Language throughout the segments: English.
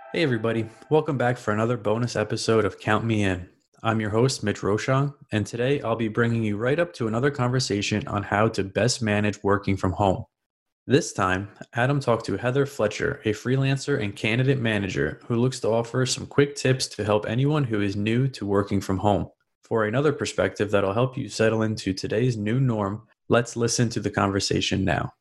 Hey, everybody. Welcome back for another bonus episode of Count Me In. I'm your host, Mitch Rochon, and today I'll be bringing you right up to another conversation on how to best manage working from home. This time, Adam talked to Heather Fletcher, a freelancer and candidate manager who looks to offer some quick tips to help anyone who is new to working from home. For another perspective that'll help you settle into today's new norm, let's listen to the conversation now.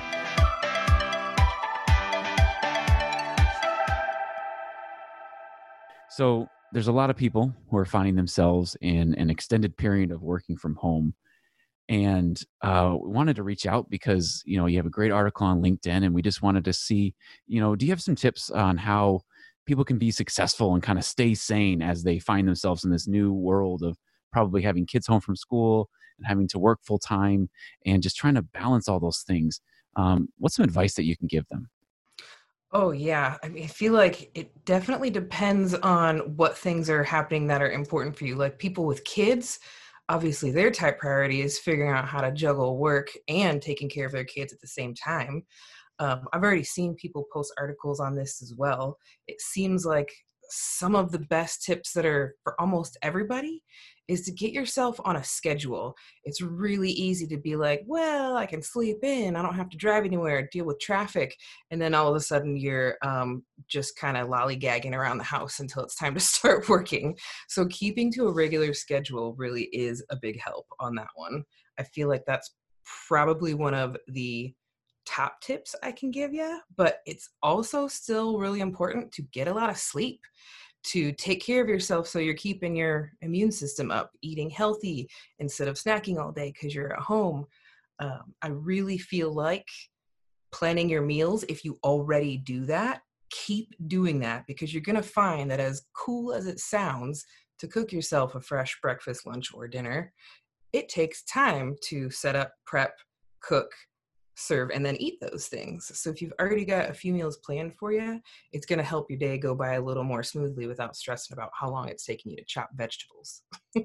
So there's a lot of people who are finding themselves in an extended period of working from home. And we wanted to reach out because, you have a great article on LinkedIn and we just wanted to see, do you have some tips on how people can be successful and kind of stay sane as they find themselves in this new world of probably having kids home from school and having to work full time and just trying to balance all those things? What's some advice that you can give them? Oh, yeah. I mean, I feel like it definitely depends on what things are happening that are important for you. Like people with kids, obviously their top priority is figuring out how to juggle work and taking care of their kids at the same time. I've already seen people post articles on this as well. It seems like some of the best tips that are for almost everybody is to get yourself on a schedule. It's really easy to be like, well, I can sleep in, I don't have to drive anywhere, deal with traffic. And then all of a sudden you're just kind of lollygagging around the house until it's time to start working. So keeping to a regular schedule really is a big help on that one. I feel like that's probably one of the top tips I can give you, but it's also still really important to get a lot of sleep, to take care of yourself so you're keeping your immune system up, eating healthy instead of snacking all day because you're at home. I really feel like planning your meals, if you already do that, keep doing that because you're going to find that as cool as it sounds to cook yourself a fresh breakfast, lunch, or dinner, it takes time to set up, prep, cook, serve, and then eat those things. So if you've already got a few meals planned for you, it's going to help your day go by a little more smoothly without stressing about how long it's taking you to chop vegetables.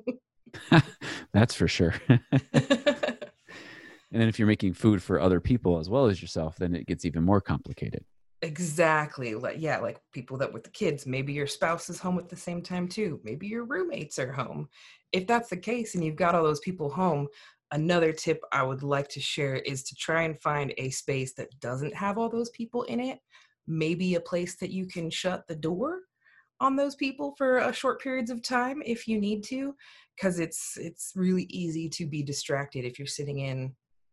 That's for sure. And then if you're making food for other people as well as yourself, then it gets even more complicated. Exactly. Like people that with the kids, maybe your spouse is home at the same time too. Maybe your roommates are home. If that's the case and you've got all those people home, another tip I would like to share is to try and find a space that doesn't have all those people in it. Maybe a place that you can shut the door on those people for a short periods of time if you need to, because it's really easy to be distracted if you're sitting in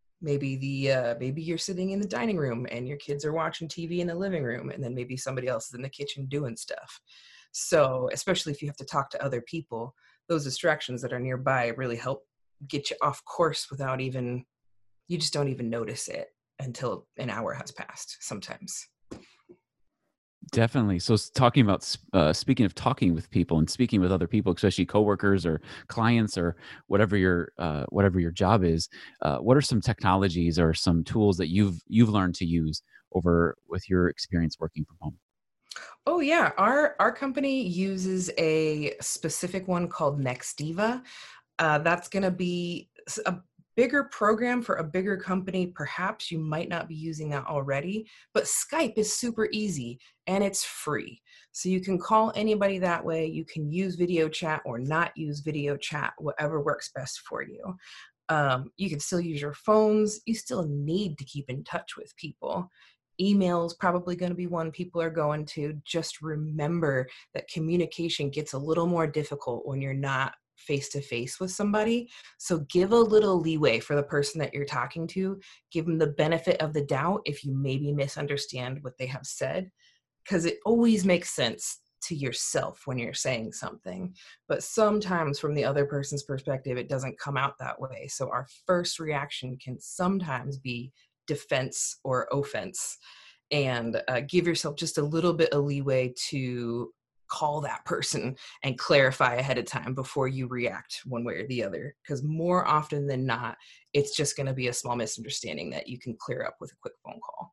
maybe you're sitting in the dining room and your kids are watching TV in the living room, and then maybe somebody else is in the kitchen doing stuff. So especially if you have to talk to other people, those distractions that are nearby really help get you off course without even, you just don't even notice it until an hour has passed sometimes. Definitely. So talking about speaking of talking with people and speaking with other people, especially coworkers or clients or whatever your job is, what are some technologies or some tools that you've learned to use over with your experience working from home? Oh yeah, our company uses a specific one called Nextiva. That's going to be a bigger program for a bigger company. Perhaps you might not be using that already, but Skype is super easy and it's free. So you can call anybody that way. You can use video chat or not use video chat, whatever works best for you. You can still use your phones. You still need to keep in touch with people. Email is probably going to be one people are going to. Just remember that communication gets a little more difficult when you're not face to face with somebody. So give a little leeway for the person that you're talking to. Give them the benefit of the doubt if you maybe misunderstand what they have said, because it always makes sense to yourself when you're saying something. But sometimes from the other person's perspective, it doesn't come out that way. So our first reaction can sometimes be defense or offense. And give yourself just a little bit of leeway to call that person and clarify ahead of time before you react one way or the other. Because more often than not, it's just going to be a small misunderstanding that you can clear up with a quick phone call.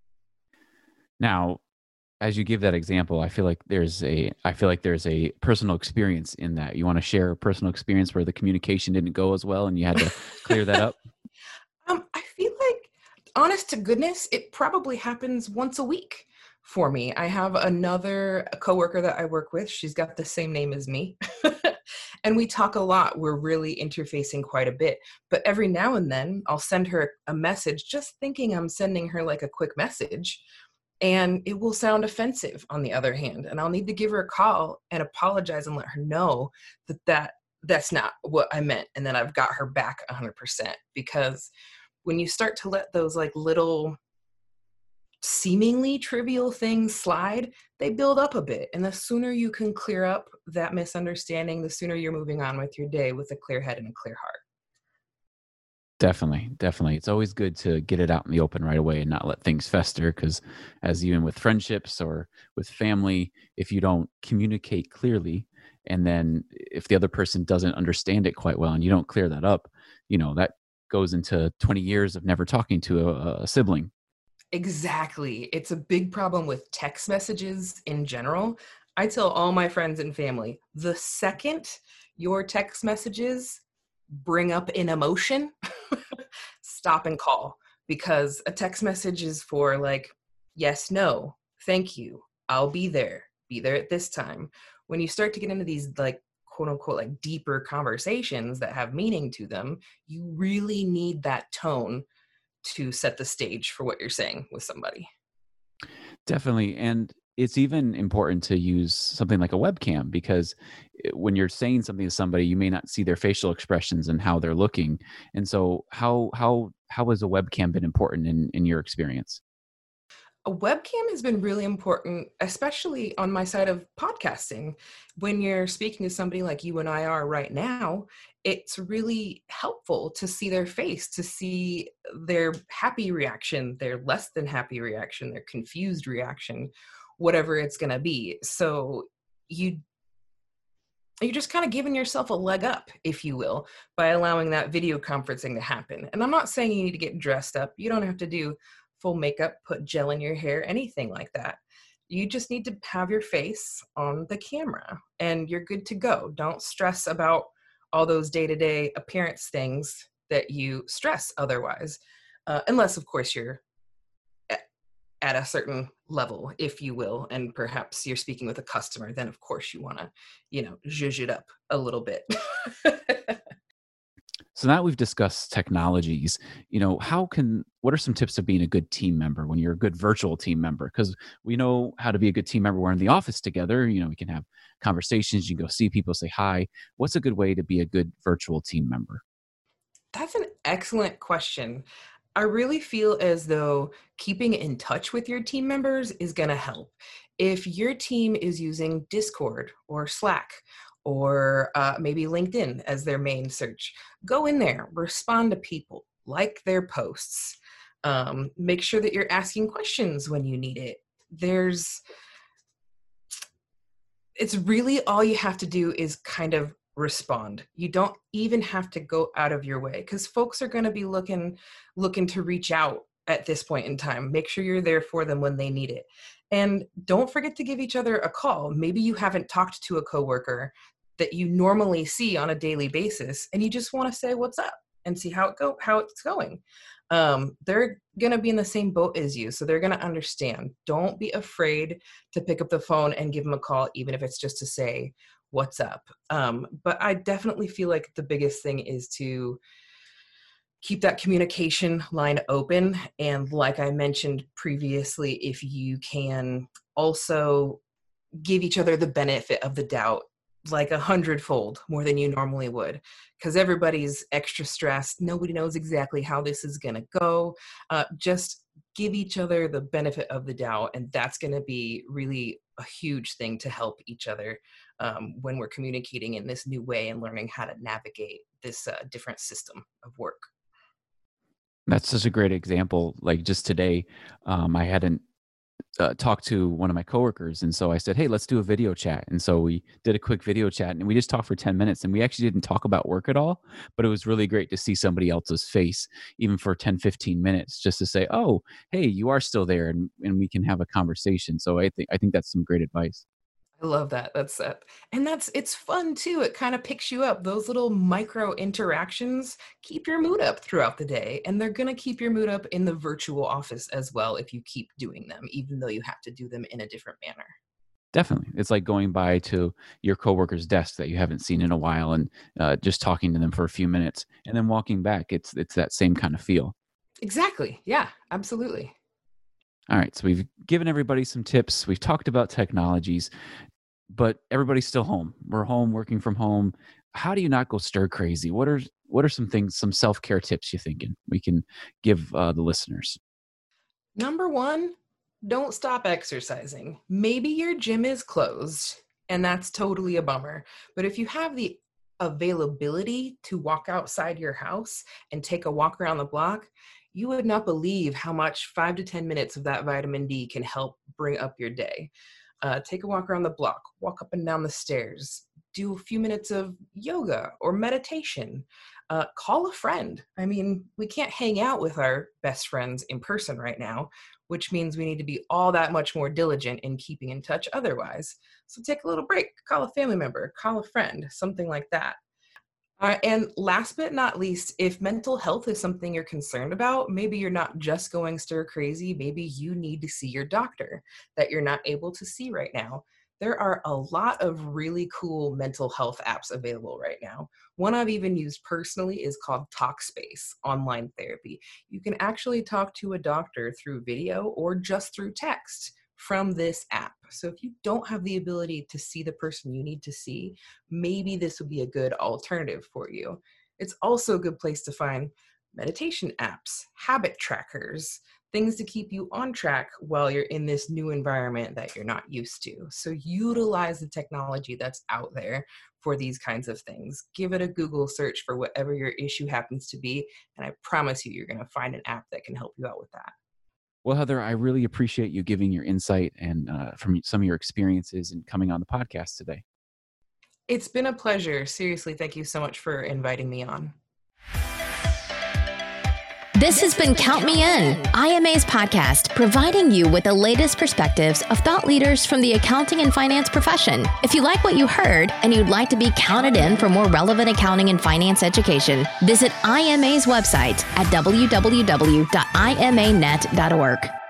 Now, as you give that example, I feel like there's a personal experience in that. You want to share a personal experience where the communication didn't go as well and you had to clear that up? I feel like, honest to goodness, it probably happens once a week for me. I have another coworker that I work with. She's got the same name as me. And we talk a lot. We're really interfacing quite a bit. But every now and then I'll send her a message just thinking I'm sending her like a quick message. And it will sound offensive on the other hand. And I'll need to give her a call and apologize and let her know that's not what I meant. And then I've got her back 100%. Because when you start to let those like little seemingly trivial things slide, they build up a bit. And the sooner you can clear up that misunderstanding, the sooner you're moving on with your day with a clear head and a clear heart. Definitely, definitely. It's always good to get it out in the open right away and not let things fester, because as even with friendships or with family, if you don't communicate clearly, and then if the other person doesn't understand it quite well and you don't clear that up, that goes into 20 years of never talking to a sibling. Exactly. It's a big problem with text messages in general. I tell all my friends and family, the second your text messages bring up an emotion, stop and call, because a text message is for like, yes, no, thank you, I'll be there at this time. When you start to get into these like quote unquote like deeper conversations that have meaning to them, you really need that tone to set the stage for what you're saying with somebody. Definitely. And it's even important to use something like a webcam, because when you're saying something to somebody, you may not see their facial expressions and how they're looking. And so how has a webcam been important in your experience? A webcam has been really important, especially on my side of podcasting. When you're speaking to somebody like you and I are right now, it's really helpful to see their face, to see their happy reaction, their less than happy reaction, their confused reaction, whatever it's going to be. So you you're just kind of giving yourself a leg up, if you will, by allowing that video conferencing to happen. And I'm not saying you need to get dressed up. You don't have to do full makeup, put gel in your hair, anything like that. You just need to have your face on the camera and you're good to go. Don't stress about all those day-to-day appearance things that you stress otherwise. Unless, of course, you're at a certain level, if you will, and perhaps you're speaking with a customer, then of course you want to, zhuzh it up a little bit. So now we've discussed technologies, what are some tips of being a good team member when you're a good virtual team member? Because we know how to be a good team member. We're in the office together, we can have conversations, you can go see people, say hi. What's a good way to be a good virtual team member? That's an excellent question. I really feel as though keeping in touch with your team members is going to help. If your team is using Discord or Slack or maybe LinkedIn as their main search, go in there, respond to people, like their posts, make sure that you're asking questions when you need it. It's really all you have to do is kind of respond. You don't even have to go out of your way, because folks are going to be looking to reach out at this point in time. Make sure you're there for them when they need it. And don't forget to give each other a call. Maybe you haven't talked to a coworker that you normally see on a daily basis, and you just want to say what's up and see how it's going. They're going to be in the same boat as you, so they're going to understand. Don't be afraid to pick up the phone and give them a call, even if it's just to say what's up. But I definitely feel like the biggest thing is to keep that communication line open. And like I mentioned previously, if you can also give each other the benefit of the doubt, like 100-fold more than you normally would, because everybody's extra stressed. Nobody knows exactly how this is going to go. Just give each other the benefit of the doubt, and that's going to be really a huge thing to help each other when we're communicating in this new way and learning how to navigate this different system of work. That's such a great example. Like just today, I hadn't talked to one of my coworkers, and so I said, hey, let's do a video chat. And so we did a quick video chat, and we just talked for 10 minutes, and we actually didn't talk about work at all, but it was really great to see somebody else's face, even for 10-15 minutes, just to say, oh, hey, you are still there, and we can have a conversation. So I think that's some great advice. I love that. It's fun too. It kind of picks you up. Those little micro interactions keep your mood up throughout the day, and they're going to keep your mood up in the virtual office as well if you keep doing them, even though you have to do them in a different manner. Definitely. It's like going by to your coworker's desk that you haven't seen in a while and just talking to them for a few minutes and then walking back. It's that same kind of feel. Exactly. Yeah, absolutely. All right. So we've given everybody some tips. We've talked about technologies, but everybody's still home. We're home, working from home. How do you not go stir crazy? What are some things, some self-care tips you're thinking we can give the listeners? Number one, don't stop exercising. Maybe your gym is closed, and that's totally a bummer. But if you have the availability to walk outside your house and take a walk around the block, you would not believe how much 5 to 10 minutes of that vitamin D can help bring up your day. Take a walk around the block, walk up and down the stairs, do a few minutes of yoga or meditation. Call a friend. I mean, we can't hang out with our best friends in person right now, which means we need to be all that much more diligent in keeping in touch otherwise. So take a little break, call a family member, call a friend, something like that. And last but not least, if mental health is something you're concerned about, maybe you're not just going stir crazy, maybe you need to see your doctor that you're not able to see right now. There are a lot of really cool mental health apps available right now. One I've even used personally is called Talkspace Online Therapy. You can actually talk to a doctor through video or just through text from this app. So if you don't have the ability to see the person you need to see, maybe this would be a good alternative for you. It's also a good place to find meditation apps, habit trackers, things to keep you on track while you're in this new environment that you're not used to. So utilize the technology that's out there for these kinds of things. Give it a Google search for whatever your issue happens to be, and I promise you're going to find an app that can help you out with that. Well, Heather, I really appreciate you giving your insight and from some of your experiences and coming on the podcast today. It's been a pleasure. Seriously, thank you so much for inviting me on. This has been Count Me In, IMA's podcast, providing you with the latest perspectives of thought leaders from the accounting and finance profession. If you like what you heard and you'd like to be counted in for more relevant accounting and finance education, visit IMA's website at www.imanet.org.